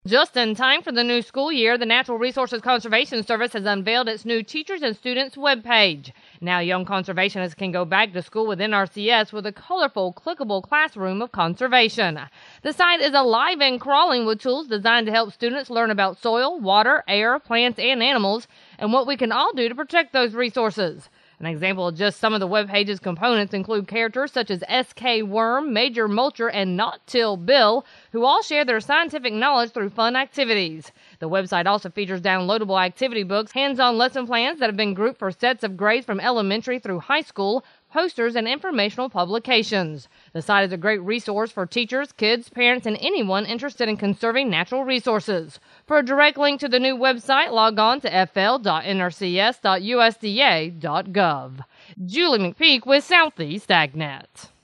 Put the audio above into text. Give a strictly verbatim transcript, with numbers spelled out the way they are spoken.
Just in time for the new school year, the Natural Resources Conservation Service has unveiled its new Teachers and Students webpage. Now young conservationists can go back to school with N R C S with a colorful, clickable classroom of conservation. The site is alive and crawling with tools designed to help students learn about soil, water, air, plants, and animals, and what we can all do to protect those resources. An example of just some of the webpage's components include characters such as S K Worm, Major Mulcher, and Not-Till Bill, who all share their scientific knowledge through fun activities. The website also features downloadable activity books, hands-on lesson plans that have been grouped for sets of grades from elementary through high school, posters, and informational publications. The site is a great resource for teachers, kids, parents, and anyone interested in conserving natural resources. For a direct link to the new website, log on to f l dot n r c s dot u s d a dot gov. Julie McPeak with Southeast AgNet.